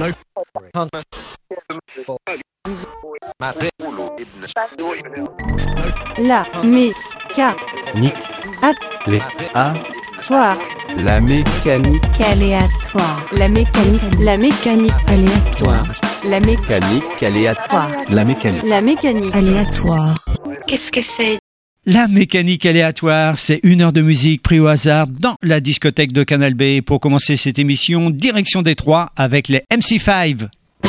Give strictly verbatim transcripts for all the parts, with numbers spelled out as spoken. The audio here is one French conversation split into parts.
La méca Nick. à Les A. toi. La mécanique. Aléatoire. La mécanique. La mécanique aléatoire. La mécanique. Mécanique aléatoire. La mécanique. La mécanique aléatoire. Qu'est-ce que c'est? La mécanique aléatoire, c'est une heure de musique pris au hasard dans la discothèque de Canal B. Pour commencer cette émission, direction Détroit avec les M C cinq.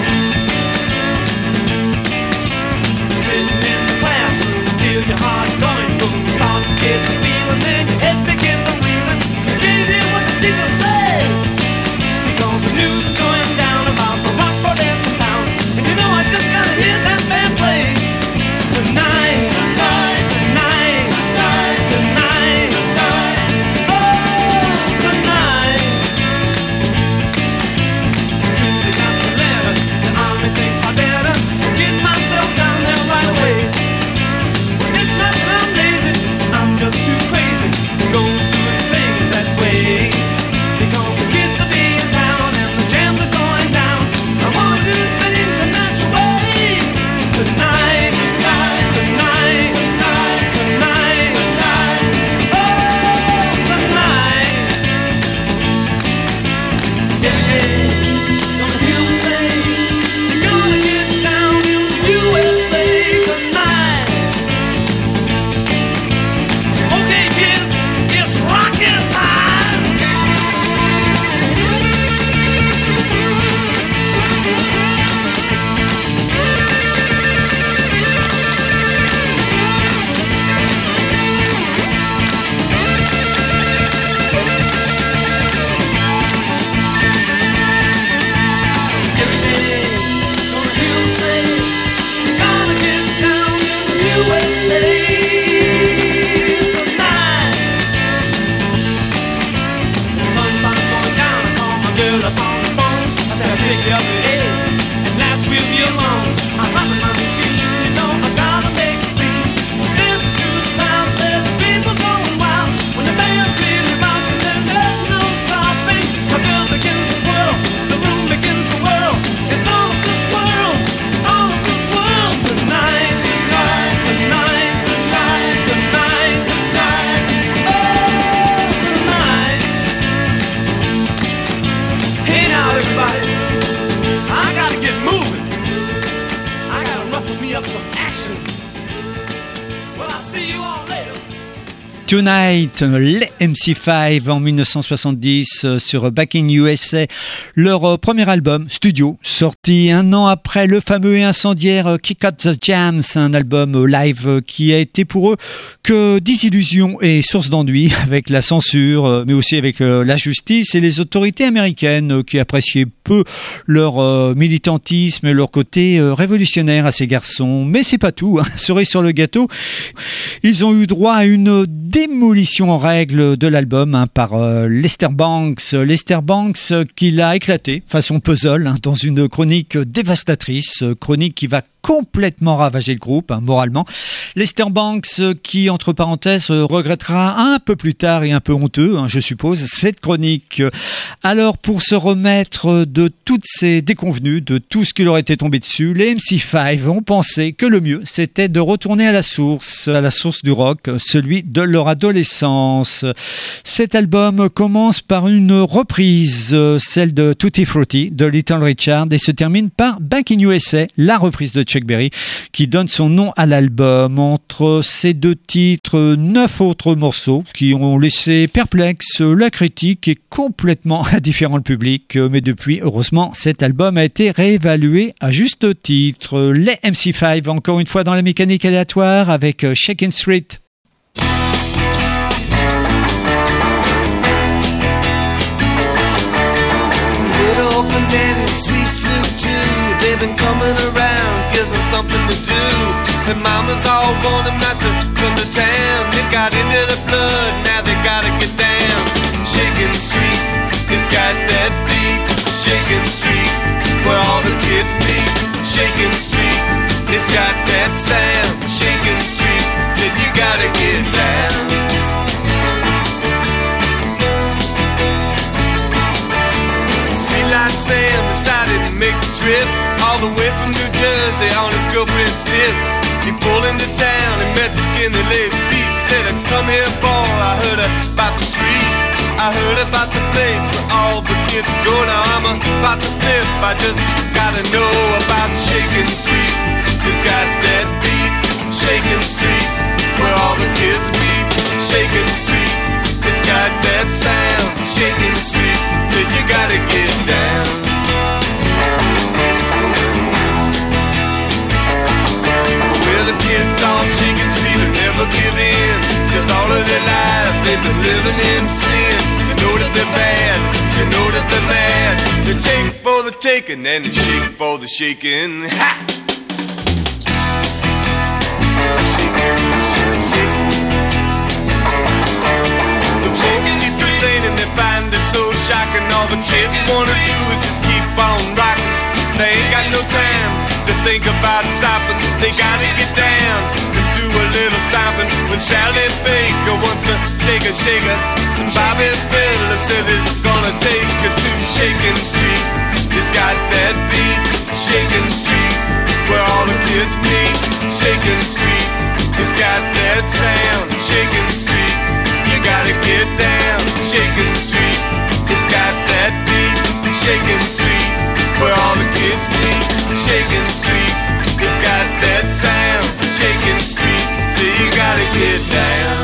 Tonight, les M C cinq en dix-neuf cent soixante-dix sur Back in U S A, leur premier album studio, sorti un an après le fameux et incendiaire Kick Out the Jams, un album live qui a été pour eux que désillusion et source d'ennui avec la censure, mais aussi avec la justice et les autorités américaines qui appréciaient peu leur militantisme et leur côté révolutionnaire à ces garçons. Mais c'est pas tout, hein. Cerise sur le gâteau, ils ont eu droit à une démolition en règle de l'album hein, par euh, Lester Bangs. Lester Banks euh, qui l'a éclaté façon puzzle hein, dans une chronique dévastatrice, euh, chronique qui va complètement ravager le groupe, hein, moralement. Lester Banks, euh, qui, entre parenthèses, euh, regrettera un peu plus tard et un peu honteux, hein, je suppose, cette chronique. Alors, pour se remettre de toutes ces déconvenues, de tout ce qui leur était tombé dessus, les M C cinq ont pensé que le mieux, c'était de retourner à la source, à la source du rock, celui de leur adolescence. Cet album commence par une reprise, celle de Tutti Frutti de Little Richard, et se termine par Back in U S A, la reprise de Chuck Berry, qui donne son nom à l'album. Entre ces deux titres, neuf autres morceaux qui ont laissé perplexe la critique et complètement indifférent le public. Mais depuis, heureusement, cet album a été réévalué à juste titre. Les M C cinq, encore une fois dans la mécanique aléatoire, avec Shakin' Street. They've been coming around, gives them something to do. And mamas all want them not to come to town. They got into the blood, now they gotta get down. Shakin' Street, it's got that beat. Shakin' Street, where all the kids meet. Shakin' Street, it's got that sound. Shakin' Street, said you gotta get down. Streetlight Sam decided to make trip all the way from New Jersey on his girlfriend's tip. He pulled into town and met Skinny Lady Pete. Said, come here, boy, I heard about the street. I heard about the place where all the kids go. Now I'm about to flip, I just gotta know about Shakin' Street. It's got that beat, Shakin' Street, where all the kids meet. Shakin' Street, it's got that sound. Shakin' Street, so you gotta get down. Where the kids on Shakin' Street will never give in, 'cause all of their lives they've been living in sin. You know that they're bad, you know that they're mad. They take for the taking and they shake for the shaking. Ha! Shaking, shaking, shaking. The folks keep complaining, they find it so shocking. All the kids wanna do is just keep on rocking. They ain't got no time to think about stopping. They gotta get down and do a little stomping. With Sally Baker wants to shake a shaker, and Bobby Phillips says he's gonna take her to Shakin' Street. It's got that beat, Shakin' Street, where all the kids meet. Shakin' Street, it's got that sound. Shakin' Street, you gotta get down. Shakin' Street, it's got that beat. Shakin' Street, where all the kids meet. Shakin' Street, it's got that sound. Shakin' Street, so you gotta get down.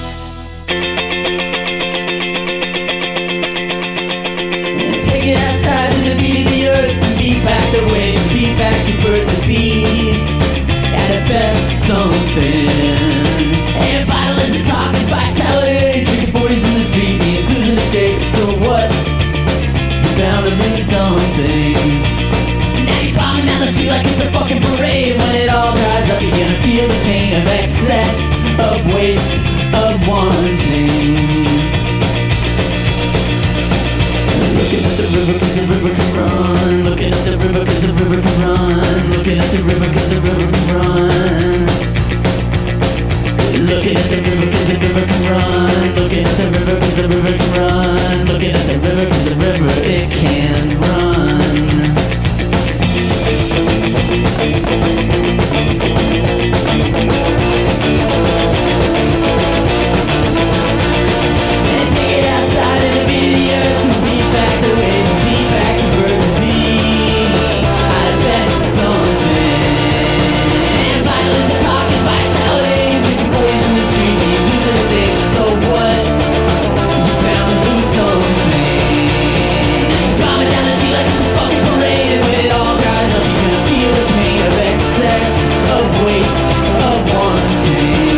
Take it outside to the beat of the earth, beat back the waves, beat back your birth to be at a best something. And vital as it talk is vitality. Drinking forties in the street means losing a date. So what? You're bound to lose some things. Now you're bombing down the street like it's a fucking parade. When it all dries up, you're gonna feel the pain of excess, of waste, of wanting. Looking at the river cause the river can run. Looking at the river cause the river can run. Looking at the river cause the river can run. Looking at the river cause the river can run. Looking at the river cause the river can run. Looking at the river cause the river it can run. And take it outside and beat the earth. Beat back the waves, beat back the birds to be at best something. And violence to talk is vitality. Drinking boys in the street means losing a thing. So what? You're bound to lose something. It's bombing down the street like it's a fucking parade. And when it all dries up, you're gonna feel the pain of excess, of waste, of wanting.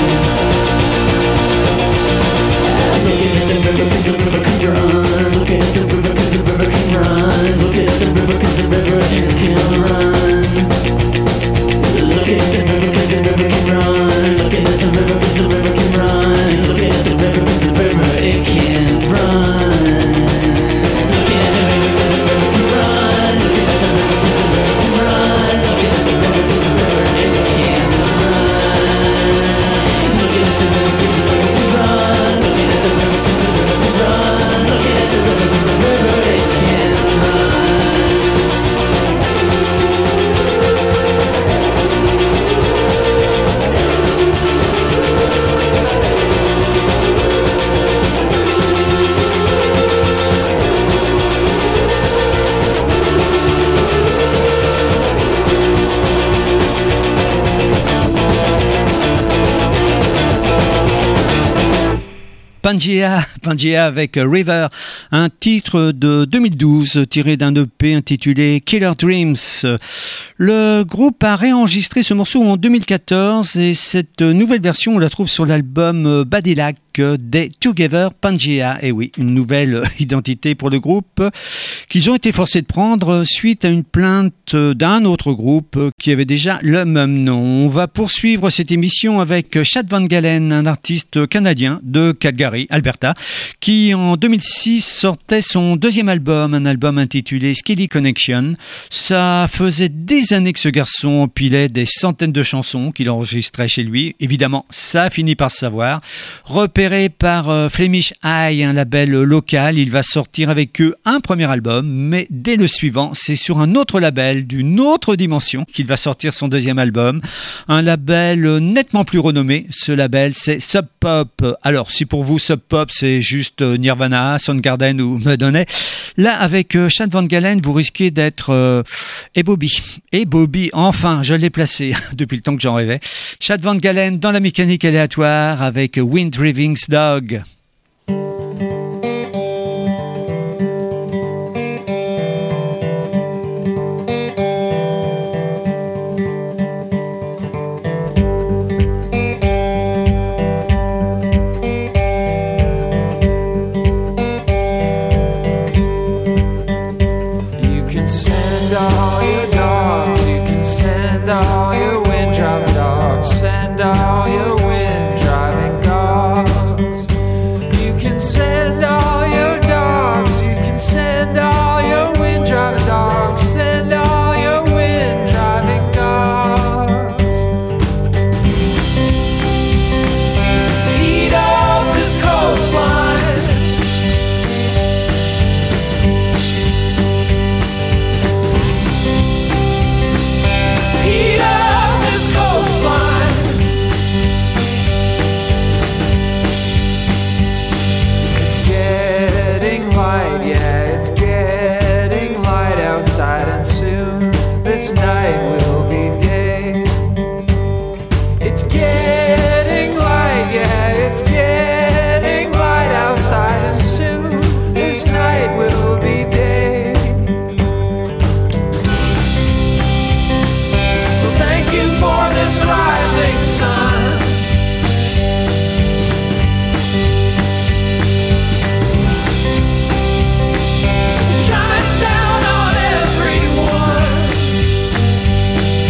Looking at the river cause the river can run. Looking at the river cause the river can run. Looking at the river cause the river it can run. Looking at the river cause the river can run. Looking at the river cause the river can run. Looking at the river cause the river it can run. Looking at the river cause the river can run. Looking at the river cause the river can run. Looking at the river cause the river it can run. Looking at the river cause the river can run. Looking at the river cause the river can run. Looking at the river cause the river it can run. Pangea, Pangea avec River, un titre de deux mille douze tiré d'un E P intitulé Killer Dreams. Le groupe a réenregistré ce morceau en deux mille quatorze et cette nouvelle version on la trouve sur l'album Badillac des Together Pangea. Et oui, une nouvelle identité pour le groupe qu'ils ont été forcés de prendre suite à une plainte d'un autre groupe qui avait déjà le même nom. On va poursuivre cette émission avec Chad Van Galen, un artiste canadien de Calgary, Alberta, qui en deux mille six sortait son deuxième album, un album intitulé Skilly Connection. Ça faisait des années que ce garçon empilait des centaines de chansons qu'il enregistrait chez lui. Évidemment, ça a fini par se savoir. Repéré repéré par euh, Flemish Eye, un label local. Il va sortir avec eux un premier album, mais dès le suivant, c'est sur un autre label d'une autre dimension qu'il va sortir son deuxième album. Un label euh, nettement plus renommé. Ce label, c'est Sub Pop. Alors, si pour vous Sub Pop, c'est juste euh, Nirvana, Soundgarden ou Madonna, là, avec euh, Chad Van Galen, vous risquez d'être euh, et Bobby. Et Bobby, enfin, je l'ai placé depuis le temps que j'en rêvais. Chad Van Galen dans la mécanique aléatoire avec Wind Driving's Dog. Shines down on everyone.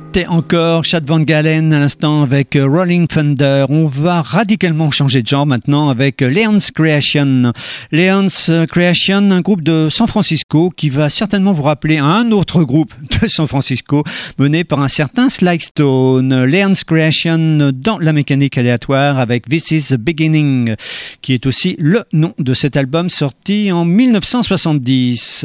C'était encore Chad Van Galen à l'instant avec Rolling Thunder. On va radicalement changer de genre maintenant avec Leon's Creation. Leon's Creation, un groupe de San Francisco qui va certainement vous rappeler un autre groupe de San Francisco mené par un certain Sly Stone. Leon's Creation dans la mécanique aléatoire avec This Is the Beginning, qui est aussi le nom de cet album sorti en dix-neuf cent soixante-dix.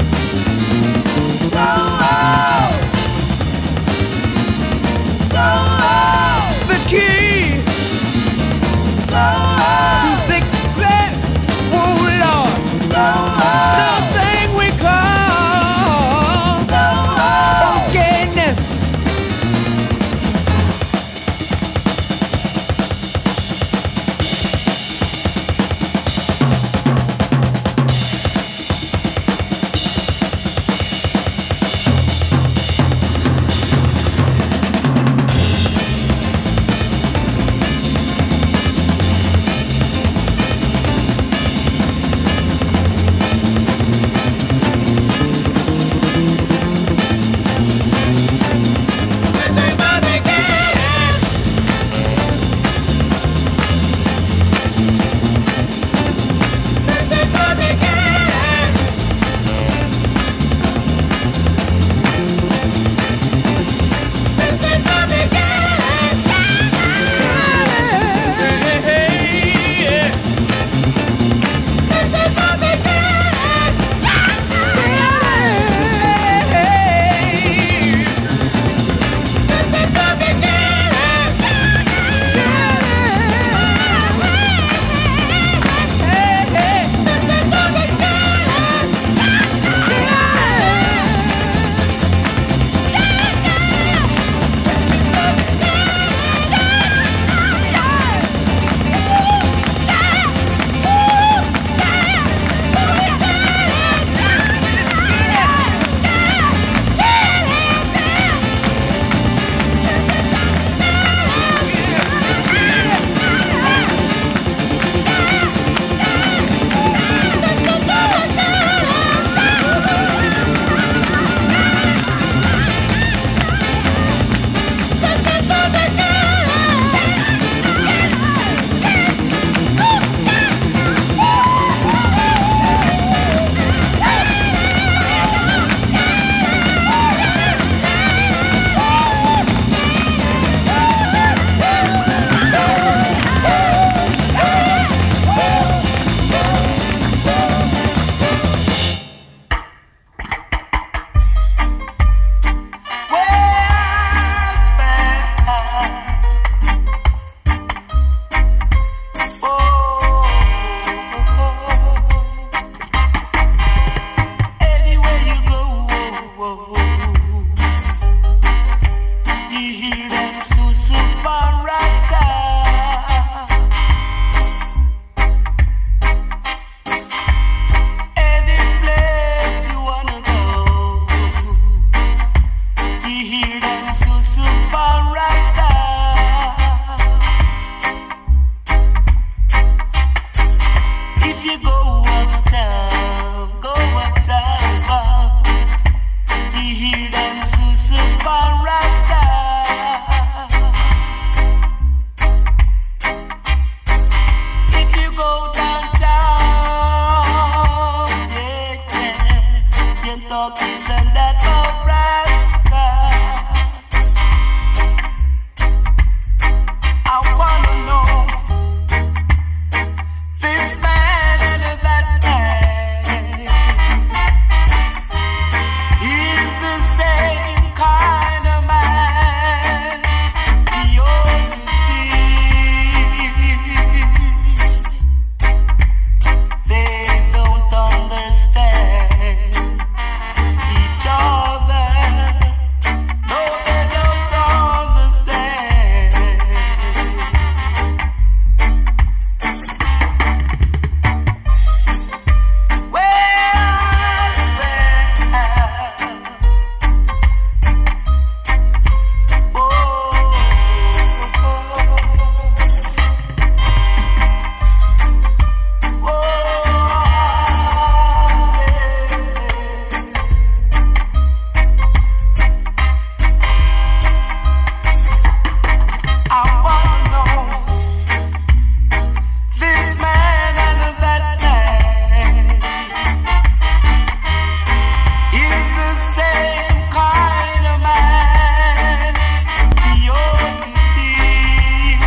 Oh If you go uptown, go uptown, you hear them Susupan Rasta. If you go downtown, yeah, yeah, you talk is a lot of Rasta. I wanna know this man and that man is the same kind of man. The only thing they don't understand each other. No, they don't understand. I wanna know this man and that man is the same kind of man. The only thing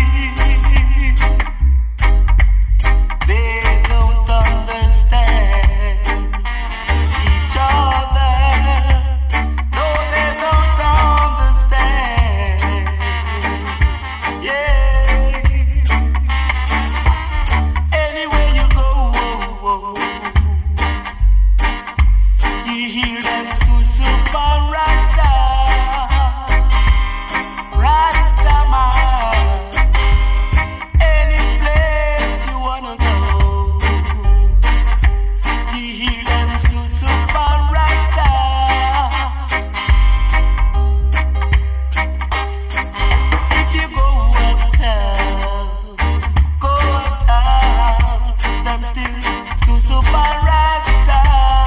they don't understand each other. No, they don't understand. Yeah. Anywhere you go, you hear them Susupan Rasta, Rasta man. Any place you wanna go, you hear them Susupan Rasta. If you go uptown, go uptown, them still Susupan Rasta.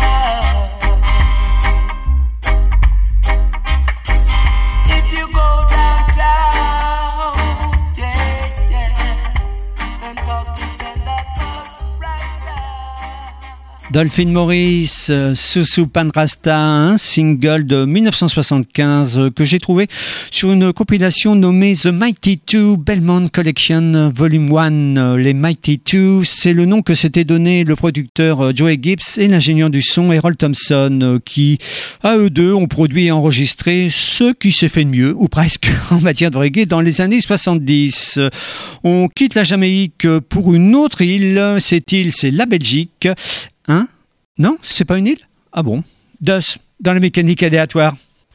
If you go downtown, yeah, yeah, and talk this and that Rasta. Dolphin Morris, euh, Susupan Rasta, un single de dix-neuf cent soixante-quinze euh, que j'ai trouvé sur une compilation nommée The Mighty Two Belmont Collection Volume un. Euh, Les Mighty Two, c'est le nom que s'était donné le producteur euh, Joey Gibbs et l'ingénieur du son Errol Thompson, euh, qui, à eux deux, ont produit et enregistré ce qui s'est fait de mieux, ou presque, en matière de reggae dans les années soixante-dix. Euh, On quitte la Jamaïque pour une autre île. Cette île, c'est la Belgique. Hein? Non, c'est pas une île? Ah bon? Dus, dans la mécanique aléatoire.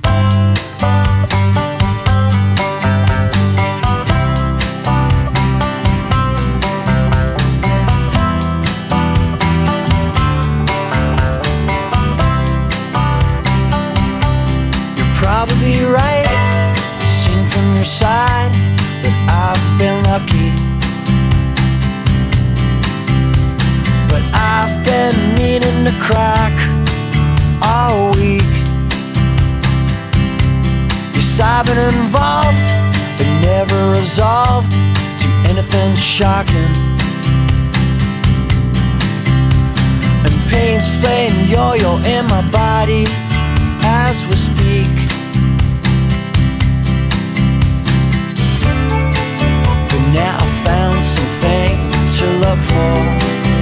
You're probably right, seen from your side that I've been lucky. But I've been meaning to crack all week. Yes, I've been involved, but never resolved to anything shocking. And pain's playing yo-yo in my body as we speak. But now I found something to look for.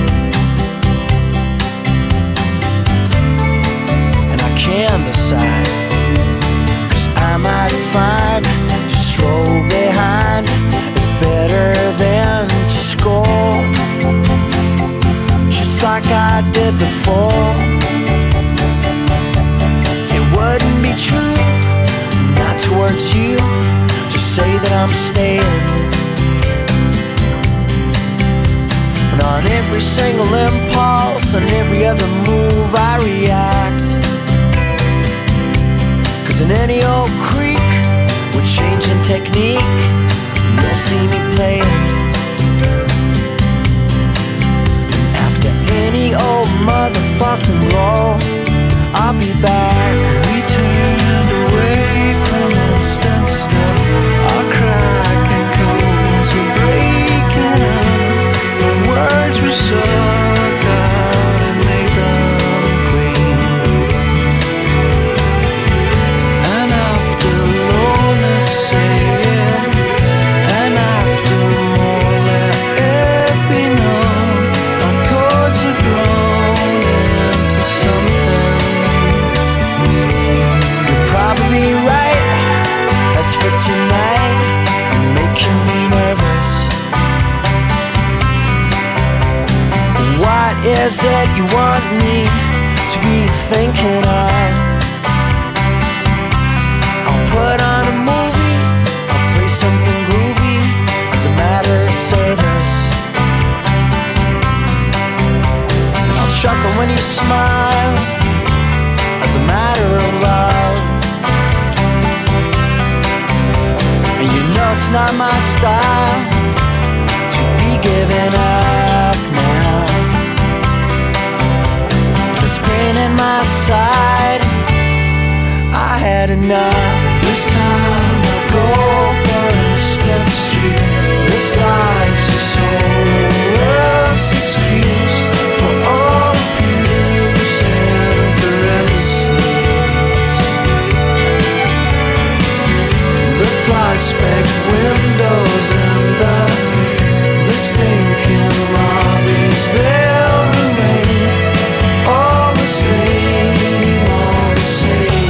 Can't decide, 'cause I might find to stroll behind is better than to score, just like I did before. It wouldn't be true, not towards you, to say that I'm staying. And on every single impulse, on every other move I react. In any old creek with changing technique, you'll see me playing. rock and roll. I'll be back. We turned away from instant stuff. Our cracking codes were breaking up. The words were sucked out and made them clean. And after loneliness saying, and after more let it be known, our chords are grown into something new. You're probably right. As for tonight, you're making me nervous. What is it you want me to be thinking of? I'll put on a movie, I'll play something groovy as a matter of service. And I'll chuckle when you smile as a matter of love. And you know it's not my style to be giving up now. There's pain in my side, I had enough. This time I'll go for Instant Street. This life's a soulless excuse for all abuse and parentheses. The fly-speck windows and the, the stinking lobbies, they'll remain all the same, all the same.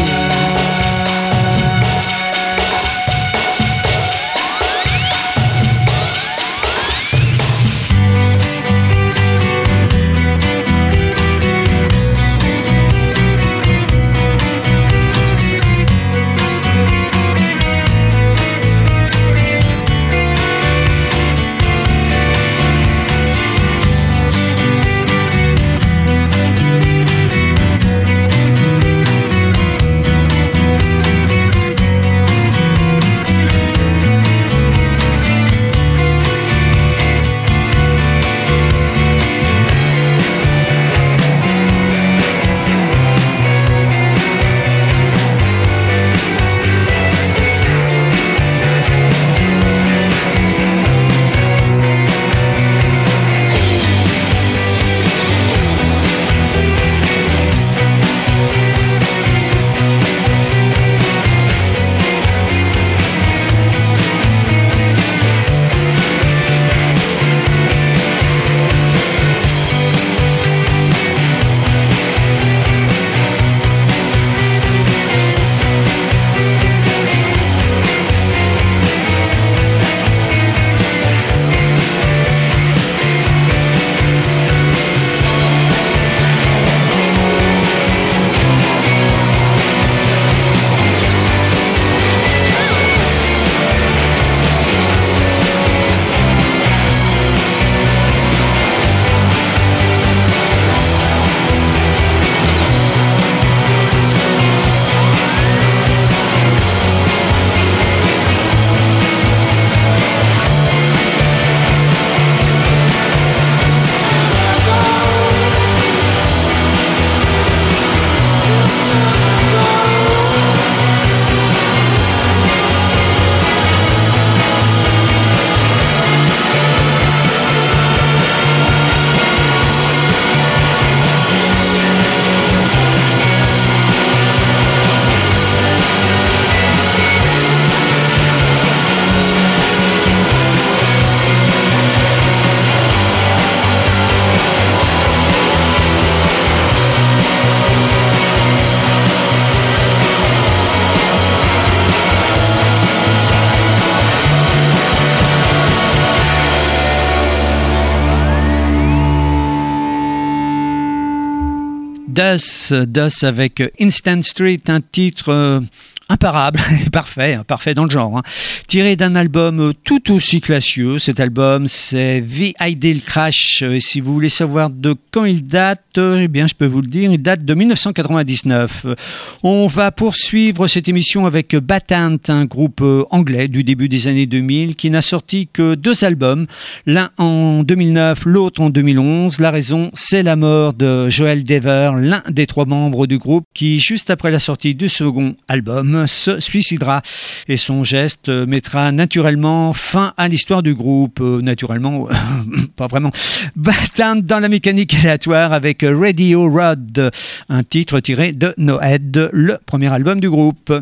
Das, Das avec Instant Street, un titre euh, imparable, parfait, parfait dans le genre. Hein. Tiré d'un album tout aussi classieux, cet album c'est The Ideal Crash. Et si vous voulez savoir de quand il date, eh bien je peux vous le dire, il date de dix-neuf cent quatre-vingt-dix-neuf. On va poursuivre cette émission avec Battant, un groupe anglais du début des années deux mille qui n'a sorti que deux albums, l'un en deux mille neuf, l'autre en deux mille onze. La raison, c'est la mort de Joel Dever, l'un des trois membres du groupe qui, juste après la sortie du second album, se suicidera et son geste mettra naturellement fin à l'histoire du groupe. Euh, naturellement, pas vraiment. Battant dans la mécanique aléatoire avec Radio Rod, un titre tiré de No Head, le premier album du groupe.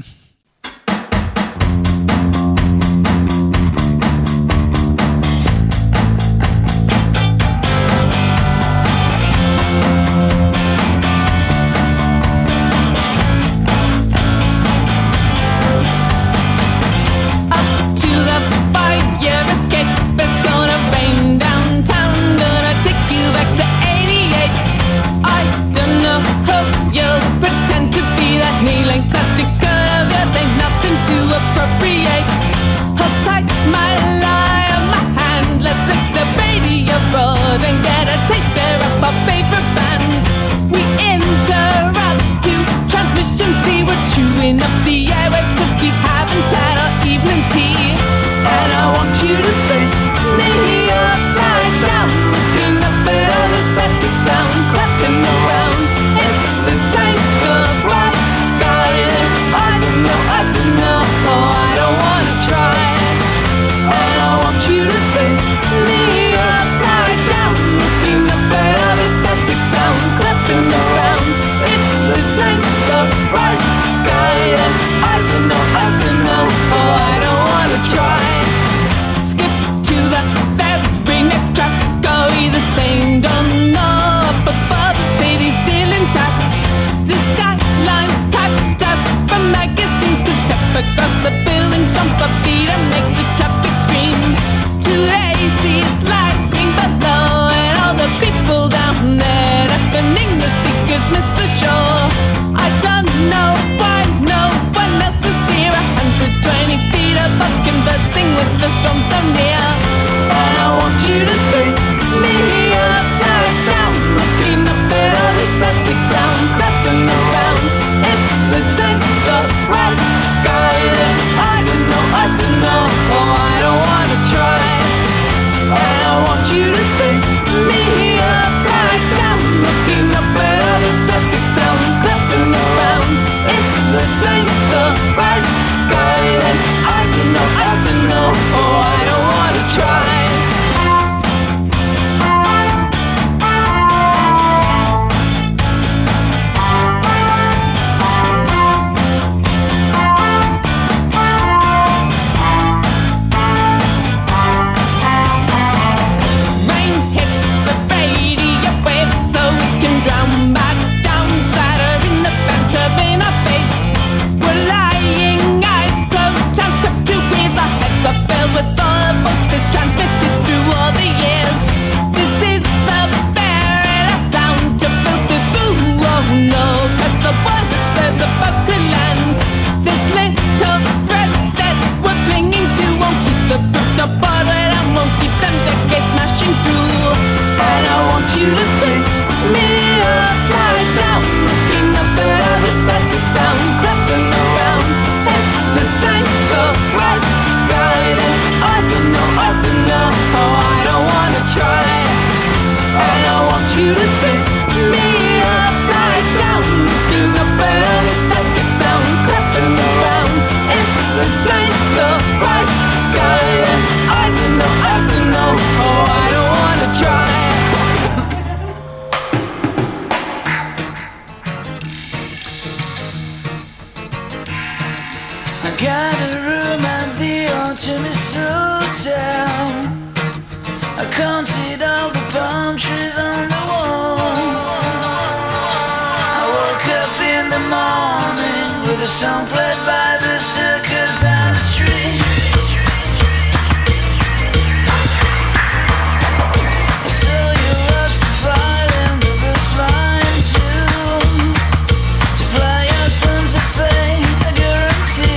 Guarantee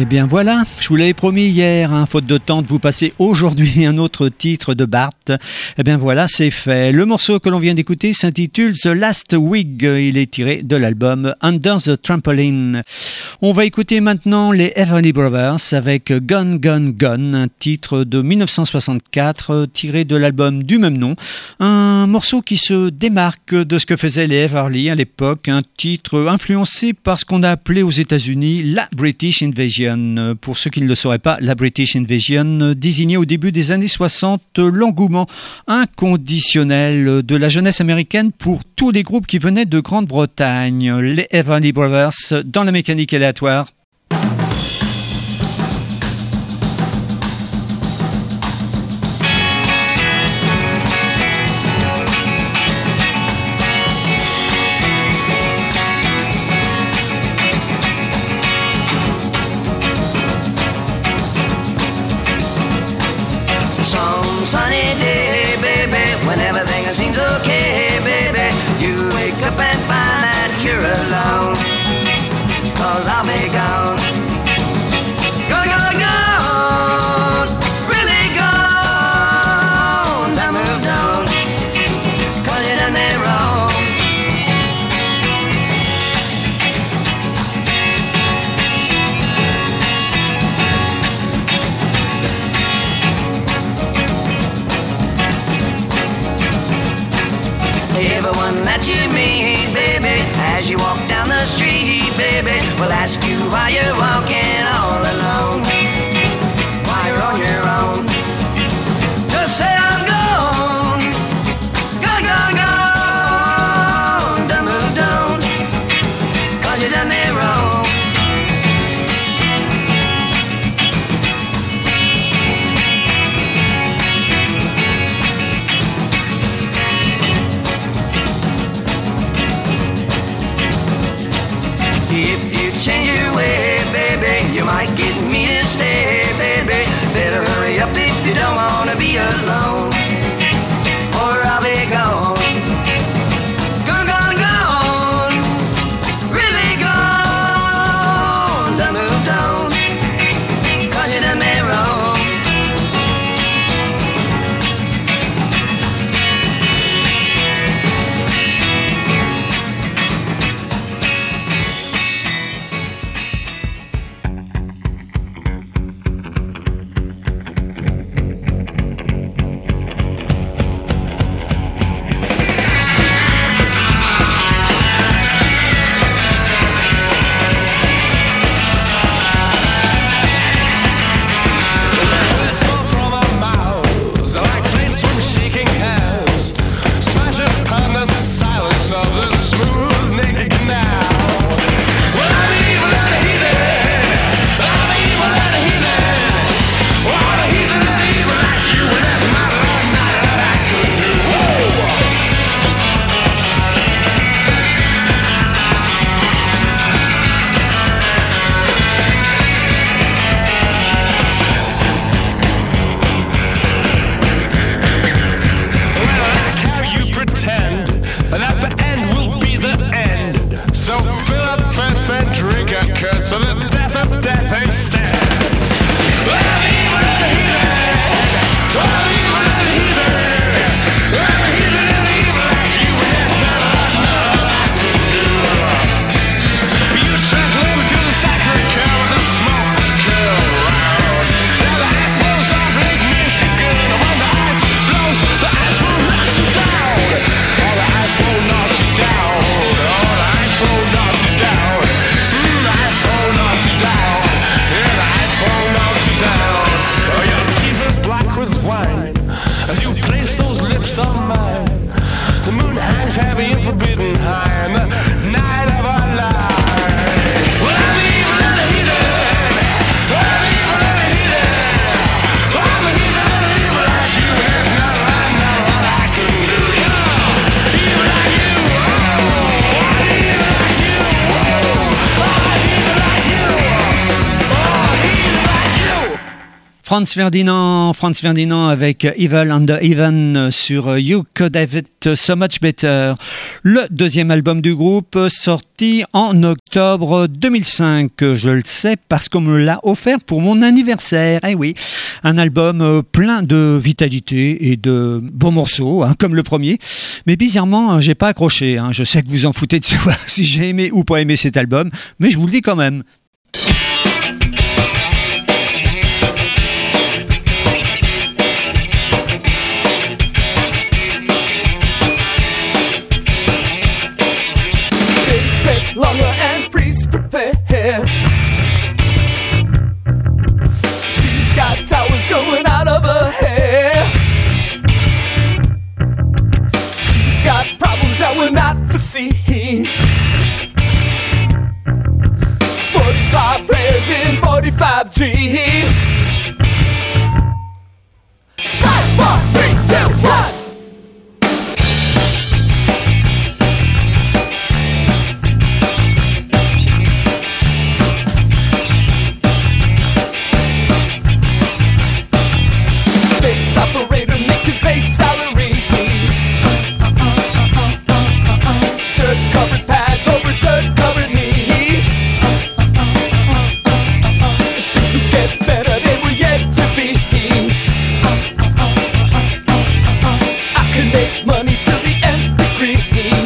Eh bien voilà, je vous l'avais promis hier, hein, faute de temps de vous passer aujourd'hui un autre titre de Bart. Eh bien voilà, c'est fait. Le morceau que l'on vient d'écouter s'intitule The Last Wig. Il est tiré de l'album Under the Trampoline. On va écouter maintenant les Everly Brothers avec Gone Gone Gone, un titre de dix-neuf cent soixante-quatre tiré de l'album du même nom. Un morceau qui se démarque de ce que faisaient les Everly à l'époque, un titre influencé par ce qu'on a appelé aux États-Unis la British Invasion. Pour ceux qui ne le sauraient pas, la British Invasion désignait au début des années soixante l'engouement inconditionnel de la jeunesse américaine pour tous les groupes qui venaient de Grande-Bretagne. Les Everly Brothers dans la mécanique aléatoire. Some sunny day, baby, when everything seems okay, baby, you wake up and find that you're alone, 'cause I'll be gone. Gone, gone, gone, really gone. I moved on, 'cause you done me wrong. Everyone that you meet, baby, as you walk down the street, baby, will ask you why you're walking all alone, why you're on your own. Just say I'm gone, gone, gone, gone, done moved on, 'cause you done me wrong. If you change your way, baby, you might get me to stay, baby. Better hurry up if you don't wanna be alone, or I'll be gone. Gone, gone, gone, really gone. Done moved on, 'cause you done me wrong. Franz Ferdinand, Franz Ferdinand avec Evil and the Even sur You Could Have It So Much Better. Le deuxième album du groupe sorti en octobre deux mille cinq. Je le sais parce qu'on me l'a offert pour mon anniversaire. Eh oui, un album plein de vitalité et de beaux morceaux, hein, comme le premier. Mais bizarrement, j'ai pas accroché. Hein. Je sais que vous en foutez de savoir si j'ai aimé ou pas aimé cet album, mais je vous le dis quand même. Longer and please prepare. She's got towers going out of her hair. She's got problems that were not foreseen. Forty-five prayers in forty-five dreams. Five, four, three, two, one. Operator making base salary. Dirt covered pads over dirt covered knees. Things will get better, they were yet to be. I can make money till the nth degree.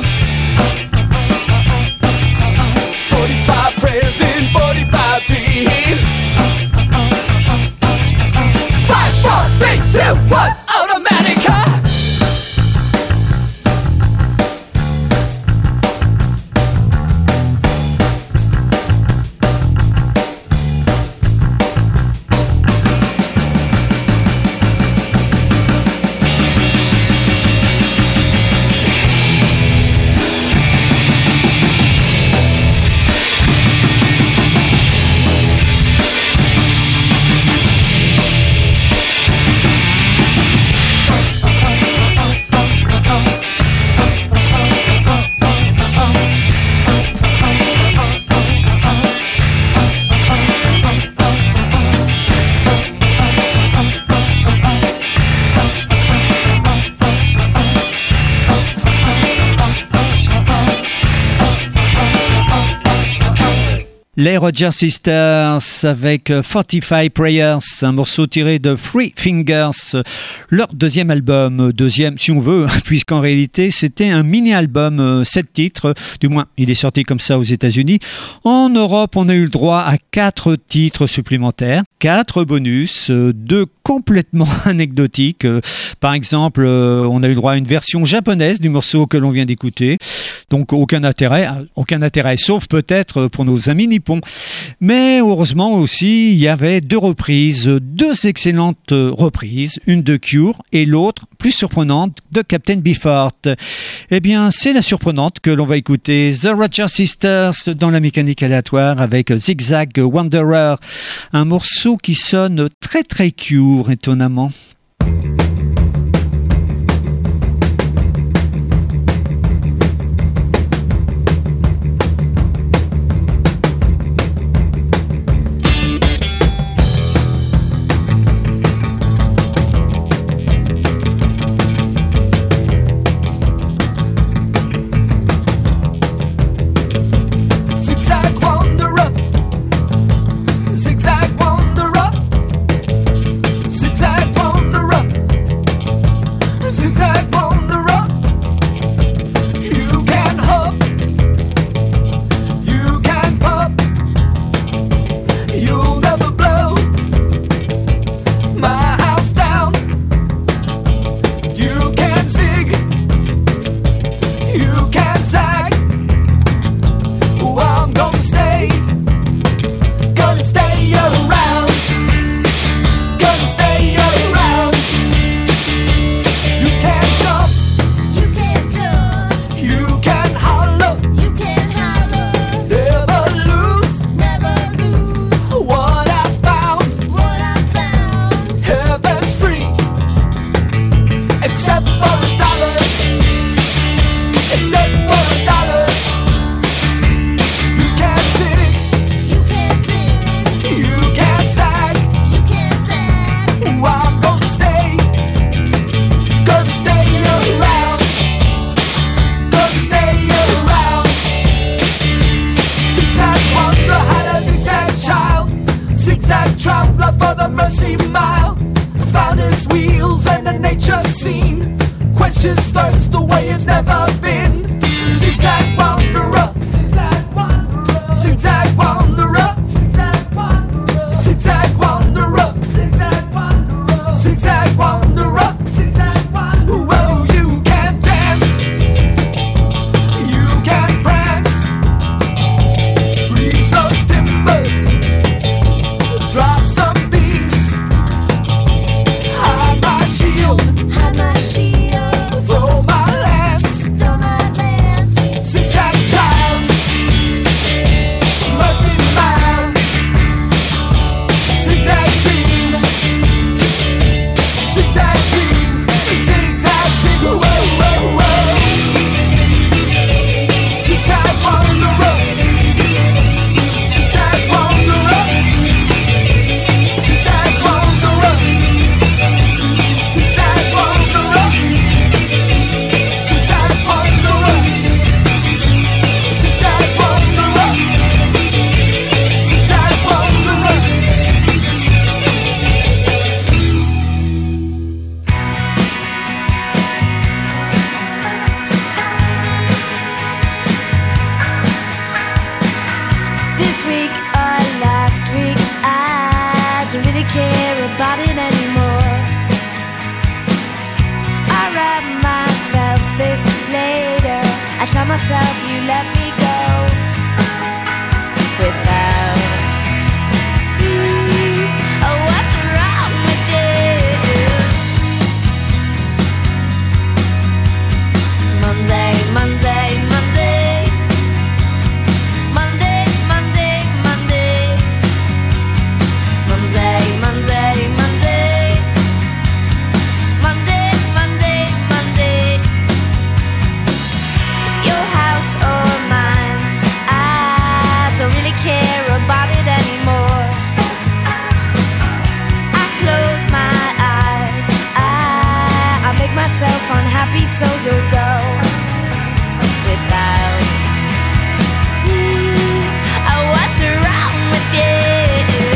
Forty-five prayers in forty-five dreams. Five, four, three, two, one, Automatica. Les Roger Sisters avec forty-five Prayers, un morceau tiré de Three Fingers, leur deuxième album, deuxième si on veut, puisqu'en réalité c'était un mini-album, sept titres, du moins il est sorti comme ça aux États-Unis. En Europe, on a eu le droit à quatre titres supplémentaires, quatre bonus, deux complètement anecdotiques. Par exemple, on a eu le droit à une version japonaise du morceau que l'on vient d'écouter, donc aucun intérêt, aucun intérêt, sauf peut-être pour nos amis nippons. Mais heureusement aussi, il y avait deux reprises, deux excellentes reprises, une de Cure et l'autre, plus surprenante, de Captain Beefheart. Eh bien, c'est la surprenante que l'on va écouter, The Roger Sisters dans la mécanique aléatoire avec Zigzag Wanderer, un morceau qui sonne très très Cure, étonnamment. Zigzag wanderer, zigzag wanderer. It's just us the way it's never been. Zigzag wanderer, zigzag wanderer, zigzag wanderer, zigzag wanderer, zigzag wanderer, zigzag wanderer, zigzag wanderer, zigzag wanderer. Well, you can dance, you can prance, freeze those timbers, drop some beams, hide my shield, hide my shield, throw my lance, throw my lance, zigzag child, mercy mild, zigzag dream, zigzag dream, zigzag zig, whoa, whoa, whoa, zigzag wanderer, zigzag wanderer, zigzag wanderer, zigzag wanderer, zigzag wanderer, zigzag wanderer, zigzag wanderer. This week or last week, I don't really care about it anymore. I wrap myself this later. I tell myself you let me go without you. Oh, what's wrong with you? Monday, Monday, Monday. Monday, Monday, Monday. Monday, Monday, Monday. Monday, Monday, Monday. Your house or mine, I don't really care about it anymore. I close my eyes, I, I make myself unhappy so you'll go without me. Oh, what's wrong with you?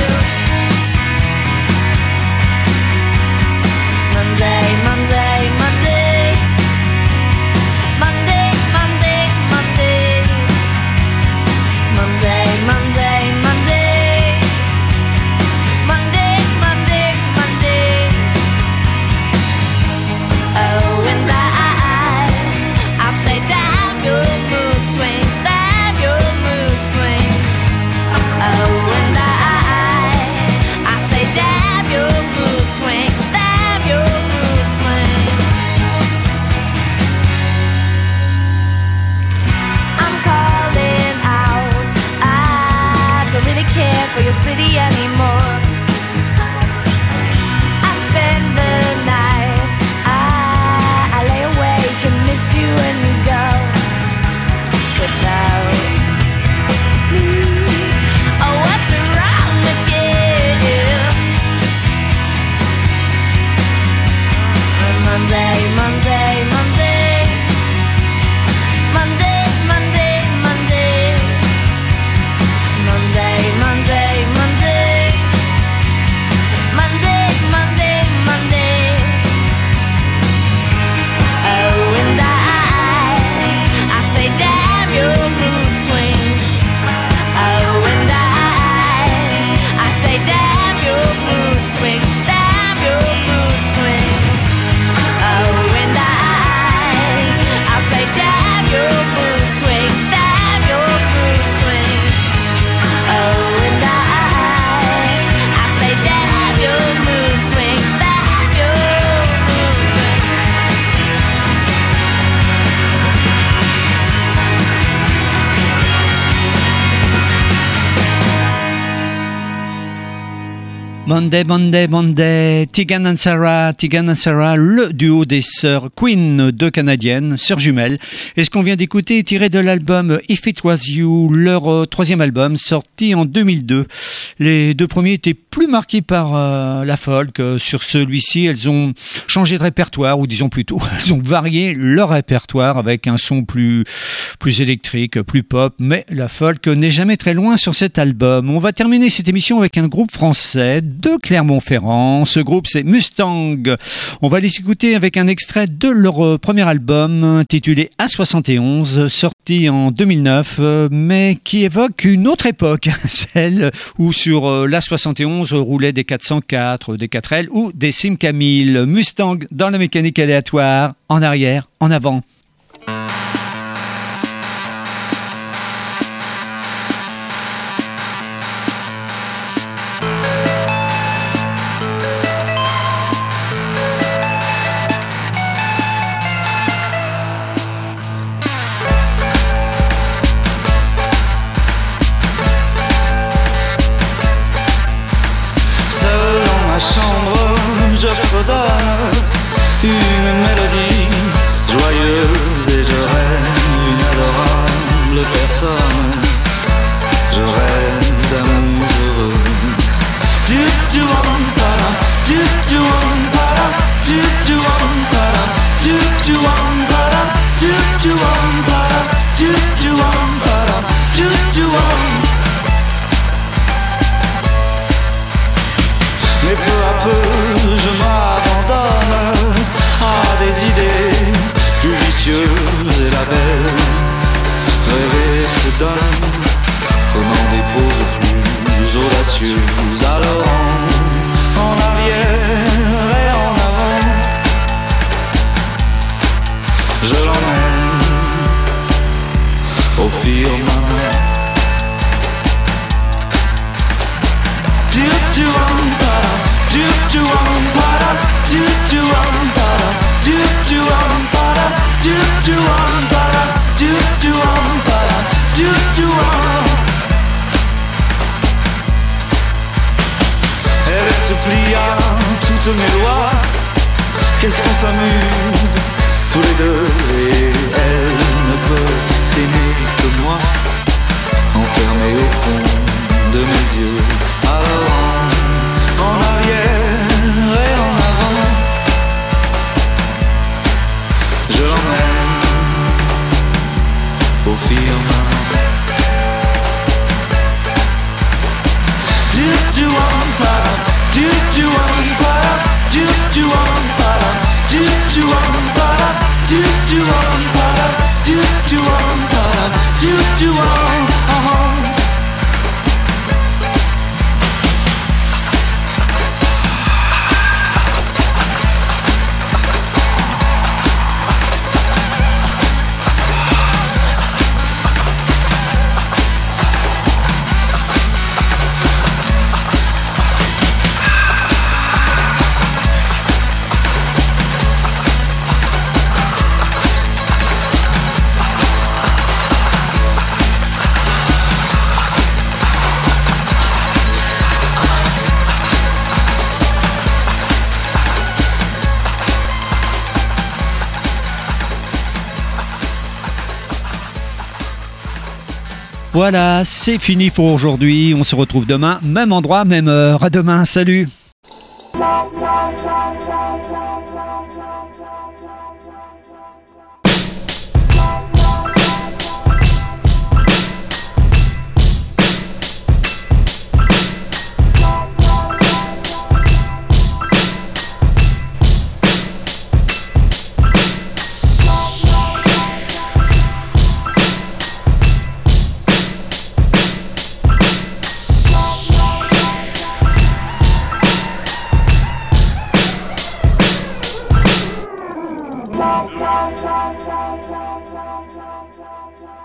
Monday, Monday, Monday. Monday, Monday, Monday. Monday, Monday, Monday. Monday, Monday, Monday. Oh, and I, I say damn your mood swings, damn your mood swings. Oh, and I, I say damn your mood swings, damn your mood swings. I'm calling out, I don't really care for your city anymore. I spend the night, I, I lay awake and miss you when you go without me. Oh, what's wrong with you? Monday, Monday, Monday. Monday, Monday, Monday. Monday, Monday, Monday. Monday, Monday, Monday. Oh, and I, I say damn your mood swings. Oh, and I, I say damn your mood swings, damn your mood swings. Oh, and I, I say damn your mood swings, damn your mood swings. Oh, and I, I say damn your mood swings, damn your mood swings. Monday, Monday, Monday, Tegan and Sara, Tegan and Sara, le duo des sœurs Queen, deux canadiennes, sœurs jumelles. Et ce qu'on vient d'écouter est tiré de l'album If It Was You, leur euh, troisième album sorti en deux mille deux. Les deux premiers étaient plus marqués par euh, la folk. Sur celui-ci, elles ont changé de répertoire, ou disons plutôt, elles ont varié leur répertoire avec un son plus, plus électrique, plus pop, mais la folk n'est jamais très loin sur cet album. On va terminer cette émission avec un groupe français de Clermont-Ferrand. Ce groupe, c'est Mustang. On va les écouter avec un extrait de leur premier album intitulé A soixante et onze, sorti en deux mille neuf, mais qui évoque une autre époque, celle où sur l'A soixante et onze roulaient des quatre cent quatre, des quatre L ou des Simca mille. Mustang dans la mécanique aléatoire, en arrière, en avant. Une mélodie joyeuse et je rêve une adorable personne. Je rêve d'amour heureux. Du du wam para, du du wam para, du du wam para, du du wam para, du du wam para, du du wam para, du du wam. Mais peu à peu je m'abandonne à des idées plus vicieuses et la belle rêver se donne, prenant des poses plus audacieuses. Alors en, en arrière et en avant, je l'emmène au firmament. Du du wam para, du du wam para, du du wam para, du du wam para, du du wam para, du du wam para, du du wam. Elle se plie à toutes mes lois. Qu'est-ce qu'on s'amuse tous les deux, et elle ne peut t'aimer que moi, enfermée au fond de mes yeux. Alors en, en arrière et en avant, je l'emmène au firmament. Du du wam para, du du wam para, du du wam para, du du wam para, du du wam para, du du wam para, du du wam. Voilà, c'est fini pour aujourd'hui. On se retrouve demain, même endroit, même heure. À demain, salut. Wow, wow, wow, wow, wow, wow, wow, wow, wow.